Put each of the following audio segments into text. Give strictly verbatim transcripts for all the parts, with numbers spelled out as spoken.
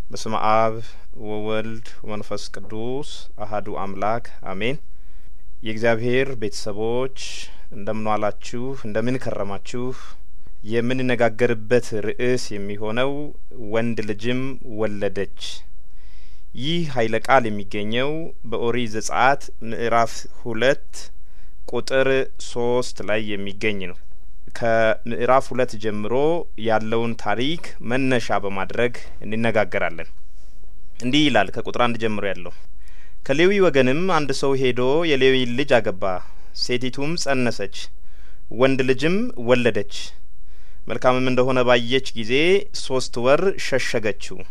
በስመ አብ ወወልድ ወመንፈስ ቅዱስ አሐዱ አምላክ አሜን። የእግዚአብሔር ቤተሰቦች እንደምን ዋላችሁ እንደምን ከረማችሁ? የምንነጋገርበት ርዕስ የሚሆነው ወንድ ልጅም ወለደች። ይህ ኃይለ ቃል የሚገኘው በኦሪት ዘጸአት ምዕራፍ ሁለት ቁጥር ሶስት ላይ የሚገኝ ነው። ከምዕራፍ ሁለት ጀምሮ ያለውን ታሪክ መነሻ በማድረግ እንነጋገራለን። እንዲህ ይላል ከቁጥር አንድ ጀምሮ ያለው። ከሌዊ ወገንም አንድ ሰው ሄዶ የሌዊን ልጅ አገባ። ሴቲቱም ጸነሰች፣ ወንድ ልጅም ወለደች። መልካምም እንደሆነ ባየች ጊዜ ሶስት ወር ሸሸገችው።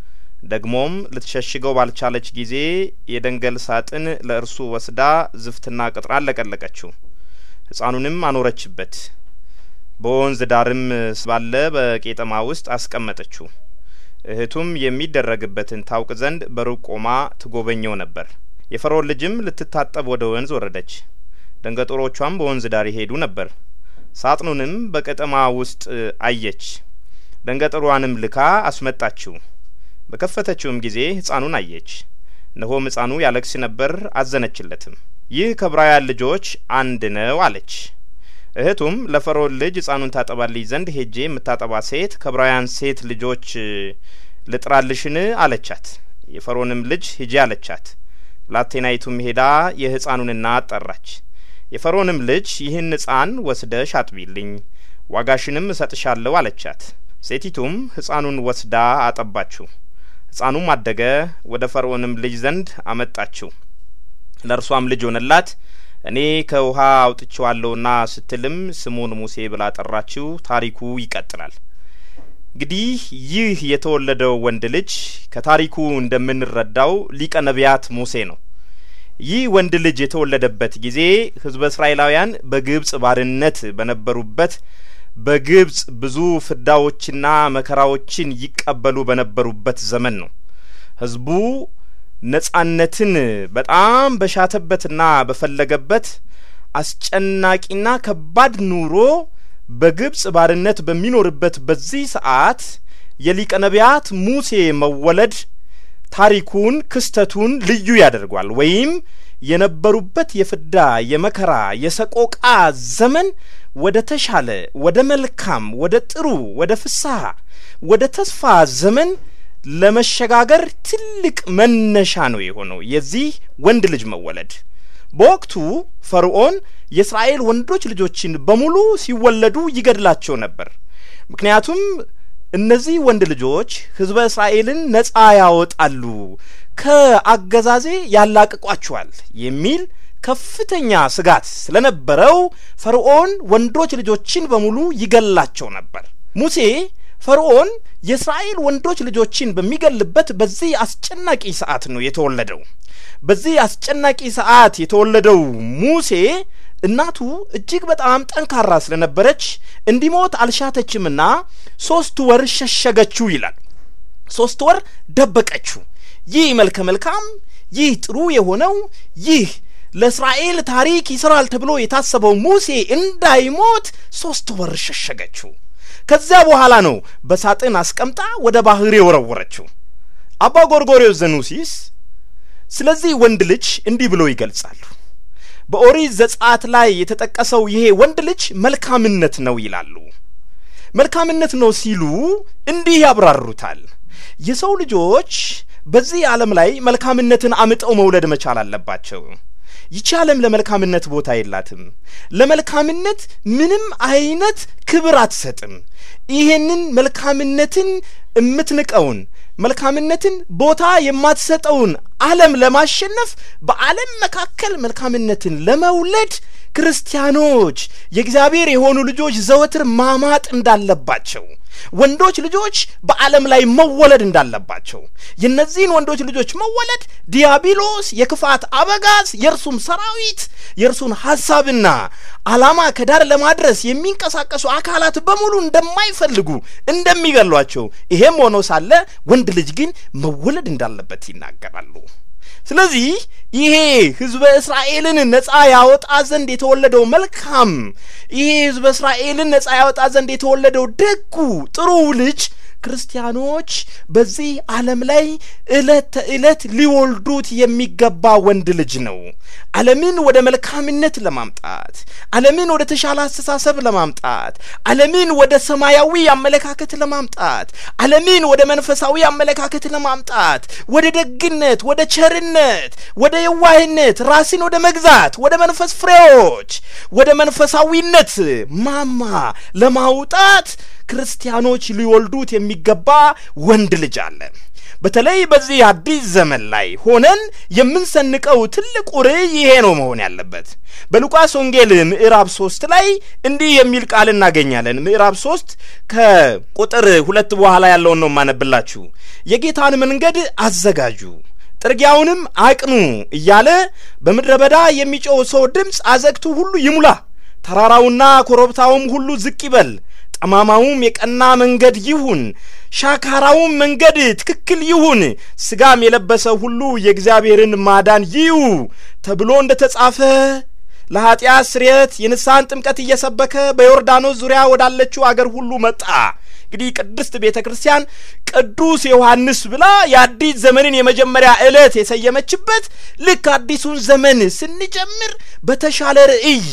ደግሞም ልትሸሽገው ባልቻለች ጊዜ የደንገል ሳጥን ለእርሱ ወስዳ ዝፍትና ቅጥራን ለቀለቀችው። ሕፃኑንም አኖረችበት። በወንዝ ዳርም ባለ በቄጠማ ውስጥ አስቀመጠችው። እህቱም የሚደረግበትን ታውቅ ዘንድ በሩቅ ቆማ ትጎበኘው ነበር። የፈርዖን ልጅም ልትታጠብ ወደ ወንዝ ወረደች። ደንገጡሮቿም በወንዝ ዳር ይሄዱ ነበር። ሳጥኑንም በቄጠማ ውስጥ አየች። ደንገጡሯንም ልካ አስመጣችው። በከፈተችውም ጊዜ ሕፃኑን አየች። እነሆም ሕፃኑ ያለቅስ ነበር፣ አዘነችለትም። ይህ ከዕብራውያን ልጆች አንድ ነው አለች። እህቱም ለፈርዖን ልጅ ሕፃኑን ታጠባልኝ ዘንድ ሄጄ የምታጠባ ሴት ከዕብራውያን ሴት ልጆች ልጥራልሽን አለቻት። የፈርዖንም ልጅ ሂጂ አለቻት። ብላቴናይቱም ሄዳ የሕፃኑን እናት ጠራች። የፈርዖንም ልጅ ይህን ሕፃን ወስደሽ አጥቢልኝ፣ ዋጋሽንም እሰጥሻለሁ አለቻት። ሴቲቱም ሕፃኑን ወስዳ አጠባችው። ሕፃኑም አደገ፣ ወደ ፈርዖንም ልጅ ዘንድ አመጣችው። ለእርሷም ልጅ ሆነላት። እኔ ከውሃ አውጥቼዋለሁና ስትልም ስሙን ሙሴ ብላ ጠራችው። ታሪኩ ይቀጥላል። እንግዲህ ይህ የተወለደው ወንድ ልጅ ከታሪኩ እንደምንረዳው ሊቀ ነቢያት ሙሴ ነው። ይህ ወንድ ልጅ የተወለደበት ጊዜ ሕዝበ እስራኤላውያን በግብጽ ባርነት በነበሩበት፣ በግብጽ ብዙ ፍዳዎችና መከራዎችን ይቀበሉ በነበሩበት ዘመን ነው። ሕዝቡ ነጻነትን በጣም በሻተበትና በፈለገበት አስጨናቂና ከባድ ኑሮ በግብጽ ባርነት በሚኖርበት በዚህ ሰዓት የሊቀ ነቢያት ሙሴ መወለድ ታሪኩን ክስተቱን ልዩ ያደርጓል። ወይም የነበሩበት የፍዳ የመከራ የሰቆቃ ዘመን ወደ ተሻለ ወደ መልካም ወደ ጥሩ ወደ ፍስሐ ወደ ተስፋ ዘመን ለመሸጋገር ትልቅ መነሻ ነው የሆነው የዚህ ወንድ ልጅ መወለድ። በወቅቱ ፈርዖን የእስራኤል ወንዶች ልጆችን በሙሉ ሲወለዱ ይገድላቸው ነበር። ምክንያቱም እነዚህ ወንድ ልጆች ሕዝበ እስራኤልን ነጻ ያወጣሉ፣ ከአገዛዜ ያላቅቋቸዋል የሚል ከፍተኛ ስጋት ስለነበረው ፈርዖን ወንዶች ልጆችን በሙሉ ይገላቸው ነበር። ሙሴ ፈርዖን የእስራኤል ወንዶች ልጆችን በሚገልበት በዚህ አስጨናቂ ሰዓት ነው የተወለደው። በዚህ አስጨናቂ ሰዓት የተወለደው ሙሴ እናቱ እጅግ በጣም ጠንካራ ስለነበረች እንዲሞት አልሻተችምና ሶስት ወር ሸሸገችው ይላል። ሶስት ወር ደበቀችው። ይህ መልከ መልካም ይህ ጥሩ የሆነው ይህ ለእስራኤል ታሪክ ይሰራል ተብሎ የታሰበው ሙሴ እንዳይሞት ሶስት ወር ሸሸገችው። ከዛ በኋላ ነው በሳጥን አስቀምጣ ወደ ባህር የወረወረችው። አባ ጎርጎርዮስ ዘኑሲስ ስለዚህ ወንድ ልጅ እንዲህ ብሎ ይገልጻሉ። በኦሪት ዘጸአት ላይ የተጠቀሰው ይሄ ወንድ ልጅ መልካምነት ነው ይላሉ። መልካምነት ነው ሲሉ እንዲህ ያብራሩታል። የሰው ልጆች በዚህ ዓለም ላይ መልካምነትን አምጠው መውለድ መቻል አለባቸው። ይቺ ዓለም ለመልካምነት ቦታ የላትም። ለመልካምነት ምንም አይነት ክብር አትሰጥም። ይሄንን መልካምነትን እምትንቀውን መልካምነትን ቦታ የማትሰጠውን ዓለም ለማሸነፍ በዓለም መካከል መልካምነትን ለመውለድ ክርስቲያኖች የእግዚአብሔር የሆኑ ልጆች ዘወትር ማማጥ እንዳለባቸው፣ ወንዶች ልጆች በዓለም ላይ መወለድ እንዳለባቸው፣ የነዚህን ወንዶች ልጆች መወለድ ዲያብሎስ የክፋት አበጋዝ የርሱም ሰራዊት የርሱን ሐሳብና ዓላማ ከዳር ለማድረስ የሚንቀሳቀሱ አካላት በሙሉ እንደማይፈልጉ እንደሚገሏቸው፣ ይሄም ሆኖ ሳለ ወንድ ልጅ ግን መወለድ እንዳለበት ይናገራሉ። ስለዚህ ይሄ ህዝበ እስራኤልን ነጻ ያወጣ ዘንድ የተወለደው መልካም ይሄ ህዝበ እስራኤልን ነጻ ያወጣ ዘንድ የተወለደው ደጉ ጥሩ ልጅ ክርስቲያኖች በዚህ ዓለም ላይ እለት እለት ሊወልዱት የሚገባ ወንድ ልጅ ነው። ዓለምን ወደ መልካምነት ለማምጣት ዓለምን ወደ ተሻለ አስተሳሰብ ለማምጣት ዓለምን ወደ ሰማያዊ አመለካከት ለማምጣት ዓለምን ወደ መንፈሳዊ አመለካከት ለማምጣት ወደ ደግነት ወደ ቸርነት ወደ የዋህነት ራስን ወደ መግዛት ወደ መንፈስ ፍሬዎች ወደ መንፈሳዊነት ማማ ለማውጣት ክርስቲያኖች ሊወልዱት የሚገባ ወንድ ልጅ አለ። በተለይ በዚህ አዲስ ዘመን ላይ ሆነን የምንሰንቀው ትልቁ ራዕይ ይሄ ነው መሆን ያለበት። በሉቃስ ወንጌል ምዕራፍ ሶስት ላይ እንዲህ የሚል ቃል እናገኛለን። ምዕራፍ ሶስት ከቁጥር ሁለት በኋላ ያለውን ነው ማነብላችሁ። የጌታን መንገድ አዘጋጁ ጥርጊያውንም አቅኑ እያለ በምድረ በዳ የሚጮህ ሰው ድምጽ አዘግቱ ሁሉ ይሙላ፣ ተራራውና ኮረብታውም ሁሉ ዝቅ ይበል፣ ጠማማውም የቀና መንገድ ይሁን፣ ሻካራውም መንገድ ትክክል ይሁን፣ ስጋም የለበሰ ሁሉ የእግዚአብሔርን ማዳን ይዩ ተብሎ እንደተጻፈ ለኃጢአት ስርየት የንስሐን ጥምቀት እየሰበከ በዮርዳኖስ ዙሪያ ወዳለችው አገር ሁሉ መጣ። እንግዲህ ቅድስት ቤተክርስቲያን ቅዱስ ዮሐንስ ብላ የአዲስ ዘመንን የመጀመሪያ ዕለት የሰየመችበት ልክ አዲሱን ዘመን ስንጀምር በተሻለ ራዕይ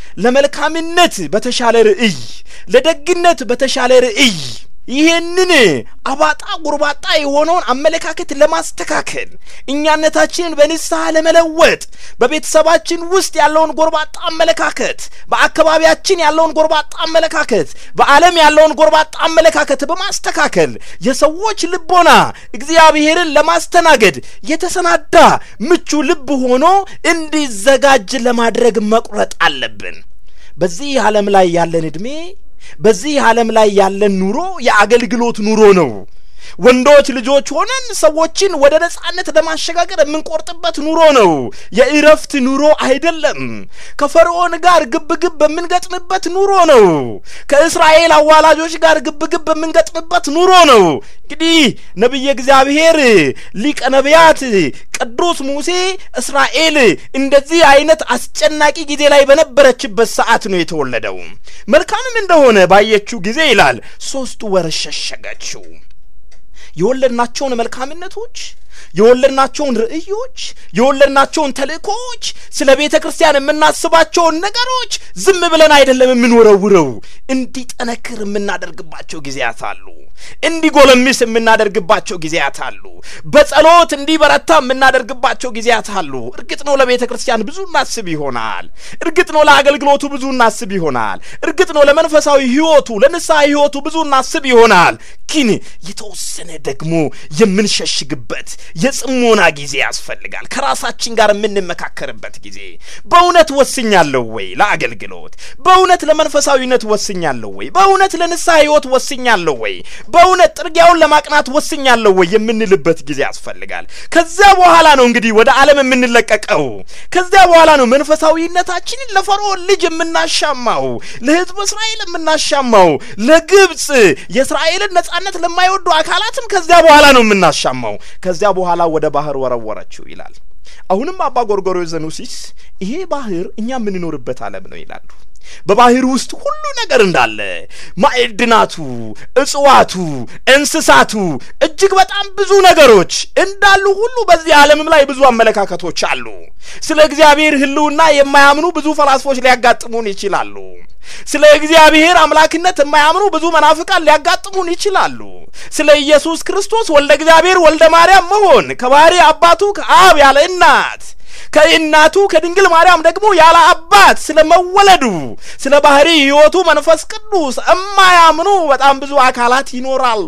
ለመልካምነት በተሻለ ራዕይ ለደግነት በተሻለ ራዕይ ይሄንን አባጣ ጉርባጣ የሆነውን አመለካከት ለማስተካከል እኛነታችንን በንስሐ ለመለወጥ በቤተሰባችን ውስጥ ያለውን ጎርባጣ አመለካከት በአካባቢያችን ያለውን ጎርባጣ አመለካከት በዓለም ያለውን ጎርባጣ አመለካከት በማስተካከል የሰዎች ልቦና እግዚአብሔርን ለማስተናገድ የተሰናዳ ምቹ ልብ ሆኖ እንዲዘጋጅ ለማድረግ መቁረጥ አለብን። በዚህ ዓለም ላይ ያለን እድሜ በዚህ ዓለም ላይ ያለን ኑሮ የአገልግሎት ኑሮ ነው። ወንዶች ልጆች ሆነን ሰዎችን ወደ ነጻነት ለማሸጋገር የምንቆርጥበት ኑሮ ነው። የኢረፍት ኑሮ አይደለም። ከፈርዖን ጋር ግብግብ በመንገጥምበት ኑሮ ነው። ከእስራኤል አዋላጆች ጋር ግብግብ በመንገጥምበት ኑሮ ነው። እንግዲህ ነብይ እግዚአብሔር ሊቀ ነቢያት ቅዱስ ሙሴ እስራኤል እንደዚህ አይነት አስጨናቂ ጊዜ ላይ በነበረችበት ሰዓት ነው የተወለደው። መልካምም እንደሆነ ባየችው ጊዜ ይላል ሶስት ወር ሸሸገችው። የወለድናቸውን መልካምነቶች የወለድናቸውን ራዕዮች የወለድናቸውን ተልእኮች ስለ ቤተ ክርስቲያን የምናስባቸውን ነገሮች ዝም ብለን አይደለም የምንወረውረው። እንዲጠነክር የምናደርግባቸው ጊዜያት አሉ። እንዲጎለምስ የምናደርግባቸው ጊዜያት አሉ። በጸሎት እንዲበረታ የምናደርግባቸው ጊዜያት አሉ። እርግጥ ነው ለቤተ ክርስቲያን ብዙ እናስብ ይሆናል። እርግጥ ነው ለአገልግሎቱ ብዙ እናስብ ይሆናል። እርግጥ ነው ለመንፈሳዊ ህይወቱ ለንስሐ ህይወቱ ብዙ እናስብ ይሆናል። ግን የተወሰነ ደግሞ የምንሸሽግበት የጽሞና ጊዜ ያስፈልጋል። ከራሳችን ጋር የምንመካከርበት ጊዜ። በእውነት ወስኛለሁ ወይ ለአገልግሎት? በእውነት ለመንፈሳዊነት ወስኛለሁ ወይ? በእውነት ለንስሐ ህይወት ወስኛለሁ ወይ? በእውነት ጥርጊያውን ለማቅናት ወስኛለሁ ወይ የምንልበት ጊዜ ያስፈልጋል። ከዛ በኋላ ነው እንግዲህ ወደ ዓለም የምንለቀቀው። ከዛ በኋላ ነው መንፈሳዊነታችንን ለፈርዖን ልጅ የምናሻማው፣ ለሕዝብ እስራኤል የምናሻማው፣ ለግብጽ የእስራኤልን ነጻነት ለማይወዱ አካላትም ከዛ በኋላ ነው የምናሻማው። ከዛ በኋላ ወደ ባህር ወረወረችው ይላል። አሁንም አባ ጎርጎርዮስ ዘኑሲስ ይሄ ባህር እኛ የምንኖርበት ዓለም ነው ይላሉ። በባህር ውስጥ ሁሉ ነገር እንዳለ ማዕድናቱ፣ እጽዋቱ፣ እንስሳቱ እጅግ በጣም ብዙ ነገሮች እንዳሉ ሁሉ በዚህ ዓለምም ላይ ብዙ አመለካከቶች አሉ። ስለ እግዚአብሔር ህልውና የማያምኑ ብዙ ፈላስፎች ሊያጋጥሙን ይችላሉ። ስለ እግዚአብሔር አምላክነት የማያምኑ ብዙ መናፍቃን ሊያጋጥሙን ይችላሉ። ስለ ኢየሱስ ክርስቶስ ወልደ እግዚአብሔር ወልደ ማርያም መሆን ከባህሪ አባቱ ከአብ ያለ እናት ከእናቱ ከድንግል ማርያም ደግሞ ያለ አባት ስለመወለዱ ስለ ባህሪ ህይወቱ መንፈስ ቅዱስ የማያምኑ በጣም ብዙ አካላት ይኖራሉ።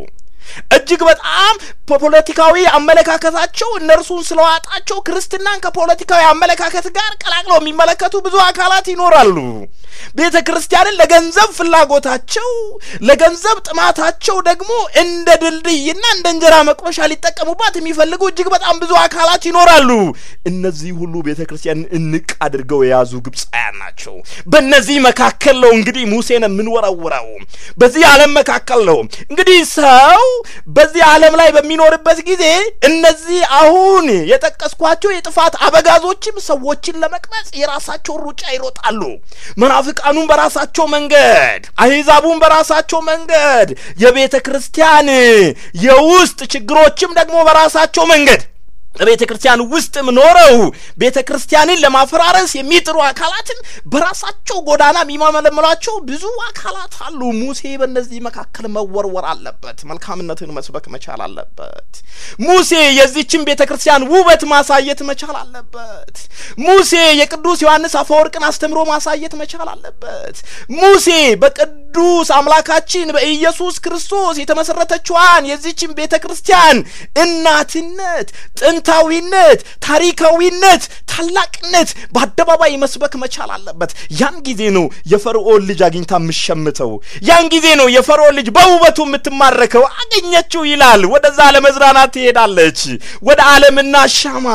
እጅግ በጣም ፖለቲካዊ አመለካከታቸው እነርሱን ስለዋጣቸው ክርስትናን ከፖለቲካዊ አመለካከት ጋር ቀላቅለው የሚመለከቱ ብዙ አካላት ይኖራሉ። ቤተ ክርስቲያንን ለገንዘብ ፍላጎታቸው ለገንዘብ ጥማታቸው ደግሞ እንደ ድልድይና እንደ እንጀራ መቆሻ ሊጠቀሙባት የሚፈልጉ እጅግ በጣም ብዙ አካላት ይኖራሉ። እነዚህ ሁሉ ቤተ ክርስቲያንን እንቅ አድርገው የያዙ ግብጻውያን ናቸው። በእነዚህ መካከል ነው እንግዲህ ሙሴን የምንወረውረው። በዚህ ዓለም መካከል ነው እንግዲህ ሰው በዚህ ዓለም ላይ በሚኖርበት ጊዜ እነዚህ አሁን የጠቀስኳቸው የጥፋት አበጋዞችም ሰዎችን ለመቅረጽ የራሳቸው ሩጫ ይሮጣሉ። መናፍቃኑን በራሳቸው መንገድ፣ አህዛቡን በራሳቸው መንገድ፣ የቤተ ክርስቲያን የውስጥ ችግሮችም ደግሞ በራሳቸው መንገድ በቤተ ክርስቲያን ውስጥም ኖረው ቤተ ክርስቲያንን ለማፈራረስ የሚጥሩ አካላትን በራሳቸው ጎዳና የሚመለመሏቸው ብዙ አካላት አሉ። ሙሴ በእነዚህ መካከል መወርወር አለበት። መልካምነትን መስበክ መቻል አለበት። ሙሴ የዚህችን ቤተ ክርስቲያን ውበት ማሳየት መቻል አለበት። ሙሴ የቅዱስ ዮሐንስ አፈወርቅን አስተምሮ ማሳየት መቻል አለበት። ሙሴ በቅዱስ አምላካችን በኢየሱስ ክርስቶስ የተመሰረተችዋን የዚህችን ቤተ ክርስቲያን እናትነት፣ ጥንታዊነት፣ ታሪካዊነት፣ ታላቅነት በአደባባይ መስበክ መቻል አለበት። ያን ጊዜ ነው የፈርዖን ልጅ አግኝታ ምሸምተው። ያን ጊዜ ነው የፈርዖን ልጅ በውበቱ የምትማረከው። አገኘችው ይላል። ወደዛ ለመዝናናት ትሄዳለች። ወደ ዓለምና ሻማ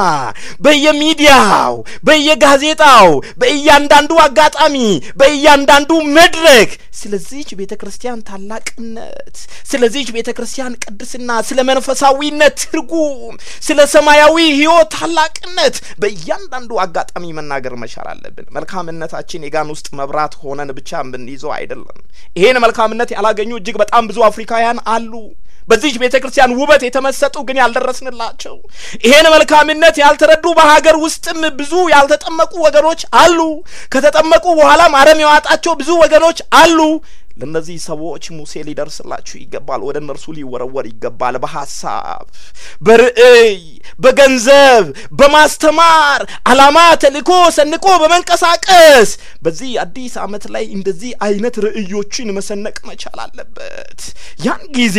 በየሚዲያው፣ በየጋዜጣው፣ በእያንዳንዱ አጋጣሚ፣ በእያንዳንዱ መድረክ ስለዚህ ቤተ ክርስቲያን ታላቅነት፣ ስለዚህ ቤተ ክርስቲያን ቅድስና፣ ስለ መንፈሳዊነት ትርጉም፣ ስለ ሰማያዊ ሕይወት ታላቅነት በእያንዳንዱ አጋጣሚ መናገር መቻል አለብን። መልካምነታችን የጋን ውስጥ መብራት ሆነን ብቻ ምንይዘው አይደለም። ይሄን መልካምነት ያላገኙ እጅግ በጣም ብዙ አፍሪካውያን አሉ። በዚህ ቤተ ክርስቲያን ውበት የተመሰጡ ግን ያልደረስንላቸው፣ ይሄን መልካምነት ያልተረዱ በሀገር ውስጥም ብዙ ያልተጠመቁ ወገኖች አሉ። ከተጠመቁ በኋላም አረም ያዋጣቸው ብዙ ወገኖች አሉ። ለነዚህ ሰዎች ሙሴ ሊደርስላችሁ ይገባል። ወደ እነርሱ ሊወረወር ይገባል። በሐሳብ፣ በርዕይ፣ በገንዘብ፣ በማስተማር ዓላማ ተልእኮ ሰንቆ በመንቀሳቀስ በዚህ አዲስ ዓመት ላይ እንደዚህ አይነት ርዕዮችን መሰነቅ መቻል አለበት። ያን ጊዜ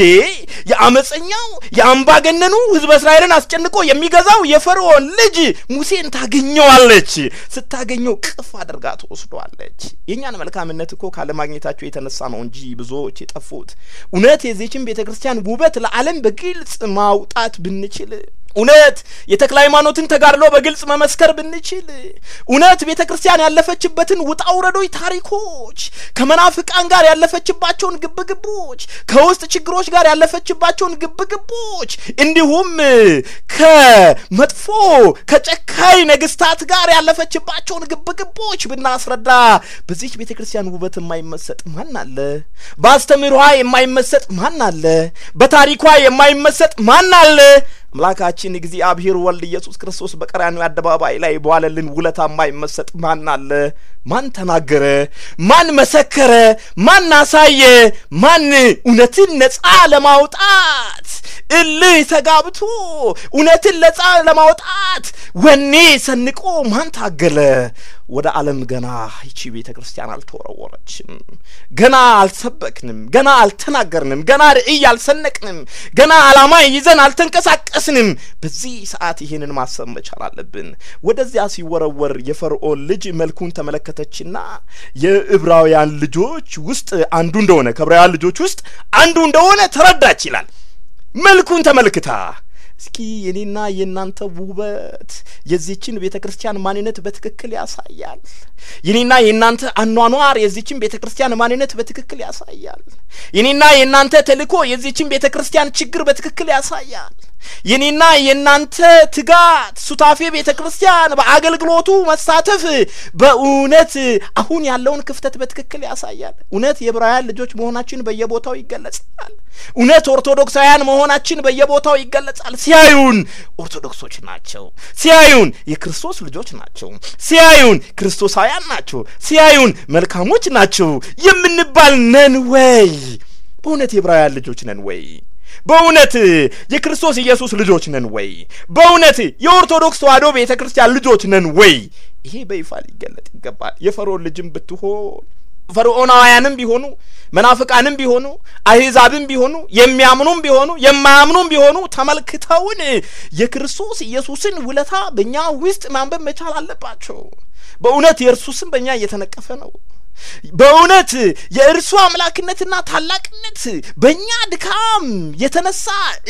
የአመፀኛው የአምባገነኑ ሕዝበ እስራኤልን አስጨንቆ የሚገዛው የፈርዖን ልጅ ሙሴን ታገኘዋለች። ስታገኘው ቅፍ አድርጋ ትወስደዋለች። የኛን መልካምነት እኮ ካለማግኘታቸው የተነሳ ነው እንጂ ብዙዎች የጠፉት። እውነት የዚህችን ቤተ ክርስቲያን ውበት ለዓለም በግልጽ ማውጣት ብንችል፣ እውነት የተክለ ሃይማኖትን ተጋድሎ በግልጽ መመስከር ብንችል፣ እውነት ቤተ ክርስቲያን ያለፈችበትን ውጣ ውረዶች ታሪኮች፣ ከመናፍቃን ጋር ያለፈችባቸውን ግብግቦች፣ ከውስጥ ችግሮች ጋር ያለፈችባቸውን ግብግቦች፣ እንዲሁም ከመጥፎ ከጨካይ ነገስታት ጋር ያለፈችባቸውን ግብግቦች ብናስረዳ በዚህ ቤተ ክርስቲያን ውበት የማይመሰጥ ማን አለ? በአስተምህሮዋ የማይመሰጥ ማን አለ? በታሪኳ የማይመሰጥ ማን አለ? አምላካችን እግዚአብሔር ወልድ ኢየሱስ ክርስቶስ በቀራንዮ አደባባይ ላይ በዋለልን ውለታ የማይመሰጥ ማን አለ? ማን ተናገረ? ማን መሰከረ? ማን አሳየ? ማን እውነትን ነጻ ለማውጣት እልህ ተጋብቶ እውነትን ነጻ ለማውጣት ወኔ ሰንቆ ማን ታገለ? ወደ ዓለም ገና ይቺ ቤተ ክርስቲያን አልተወረወረችም። ገና አልሰበክንም፣ ገና አልተናገርንም፣ ገና ርዕይ አልሰነቅንም፣ ገና ዓላማ ይዘን አልተንቀሳቀስንም። በዚህ ሰዓት ይሄንን ማሰብ መቻል አለብን። ወደዚያ ሲወረወር የፈርዖን ልጅ መልኩን ተመለከተችና የዕብራውያን ልጆች ውስጥ አንዱ እንደሆነ ከዕብራውያን ልጆች ውስጥ አንዱ እንደሆነ ተረዳች ይላል። መልኩን ተመልክታ እስኪ የኔና የናንተ ውበት የዚህችን ቤተ ክርስቲያን ማንነት በትክክል ያሳያል። የኔና የናንተ አኗኗር የዚህችን ቤተ ክርስቲያን ማንነት በትክክል ያሳያል። የኔና የናንተ ተልእኮ የዚህችን ቤተ ክርስቲያን ችግር በትክክል ያሳያል። የኔና የናንተ ትጋት ሱታፌ ቤተ ክርስቲያን በአገልግሎቱ መሳተፍ በእውነት አሁን ያለውን ክፍተት በትክክል ያሳያል። እውነት የዕብራውያን ልጆች መሆናችን በየቦታው ይገለጻል። እውነት ኦርቶዶክሳውያን መሆናችን በየቦታው ይገለጻል። ሲያዩን ኦርቶዶክሶች ናቸው፣ ሲያዩን የክርስቶስ ልጆች ናቸው፣ ሲያዩን ክርስቶሳውያን ናቸው፣ ሲያዩን መልካሞች ናቸው የምንባል ነን ወይ? በእውነት የዕብራውያን ልጆች ነን ወይ? በእውነት የክርስቶስ ኢየሱስ ልጆች ነን ወይ? በእውነት የኦርቶዶክስ ተዋሕዶ ቤተ ክርስቲያን ልጆች ነን ወይ? ይሄ በይፋ ሊገለጥ ይገባል። የፈርዖን ልጅም ብትሆን ፈርዖናውያንም ቢሆኑ መናፍቃንም ቢሆኑ አህዛብም ቢሆኑ የሚያምኑም ቢሆኑ የማያምኑም ቢሆኑ ተመልክተውን የክርስቶስ ኢየሱስን ውለታ በእኛ ውስጥ ማንበብ መቻል አለባቸው። በእውነት የእርሱ ስም በእኛ እየተነቀፈ ነው። በእውነት የእርሱ አምላክነትና ታላቅነት በእኛ ድካም የተነሳ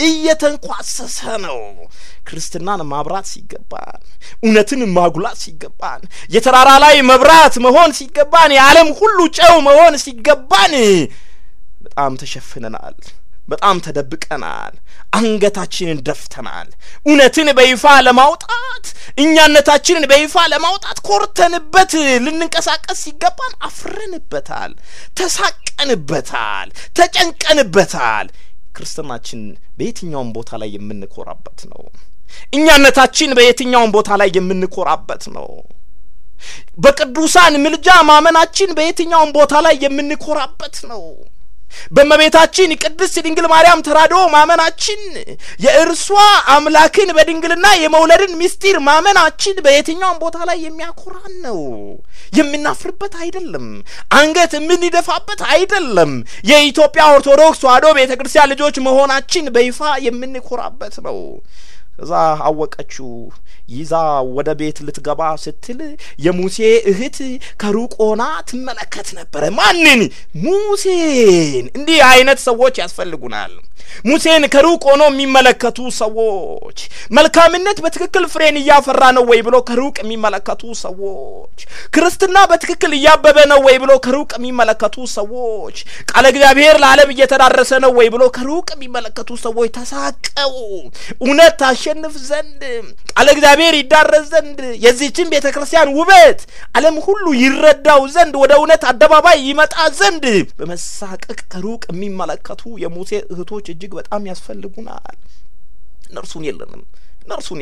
እየተንኳሰሰ ነው። ክርስትናን ማብራት ሲገባን፣ እውነትን ማጉላት ሲገባን፣ የተራራ ላይ መብራት መሆን ሲገባን፣ የዓለም ሁሉ ጨው መሆን ሲገባን በጣም ተሸፍነናል። በጣም ተደብቀናል አንገታችንን ደፍተናል እውነትን በይፋ ለማውጣት እኛነታችንን በይፋ ለማውጣት ኮርተንበት ልንንቀሳቀስ ሲገባን አፍረንበታል ተሳቀንበታል ተጨንቀንበታል ክርስትናችን በየትኛው ቦታ ላይ የምንኮራበት ነው እኛነታችን በየትኛው ቦታ ላይ የምንኮራበት ነው በቅዱሳን ምልጃ ማመናችን በየትኛው ቦታ ላይ የምንኮራበት ነው በመቤታችን ቅድስት ድንግል ማርያም ተራድኦ ማመናችን የእርሷ አምላክን በድንግልና የመውለድን ምስጢር ማመናችን በየትኛው ቦታ ላይ የሚያኮራን ነው የምናፍርበት አይደለም አንገት የምንደፋበት አይደለም የኢትዮጵያ ኦርቶዶክስ ተዋሕዶ ቤተክርስቲያን ልጆች መሆናችን በይፋ የምንኮራበት ነው እዛ አወቀችው ይዛ ወደ ቤት ልትገባ ስትል የሙሴ እህት ከሩቅ ሆና ትመለከት ነበር ማንን ሙሴን እንዲህ አይነት ሰዎች ያስፈልጉናል ሙሴን ከሩቅ ሆኖ የሚመለከቱ ሰዎች መልካምነት በትክክል ፍሬን ያፈራ ነው ወይ ብሎ ከሩቅ የሚመለከቱ ሰዎች ክርስትና በትክክል ያበበ ነው ወይ ብሎ ከሩቅ የሚመለከቱ ሰዎች ቃለ እግዚአብሔር ለዓለም እየተዳረሰ ነው ወይ ብሎ ከሩቅ የሚመለከቱ ሰዎች ተሳቀው እውነት ታሸንፍ ዘንድ ቃለ እግዚአብሔር ይዳረስ ዘንድ የዚህችን ቤተክርስቲያን ውበት ዓለም ሁሉ ይረዳው ዘንድ ወደ እውነት አደባባይ ይመጣ ዘንድ በመሳቀቅ ከሩቅ የሚመለከቱ የሙሴ እህቶች እጅግ በጣም ያስፈልጉናል እነርሱን የለንም እነርሱን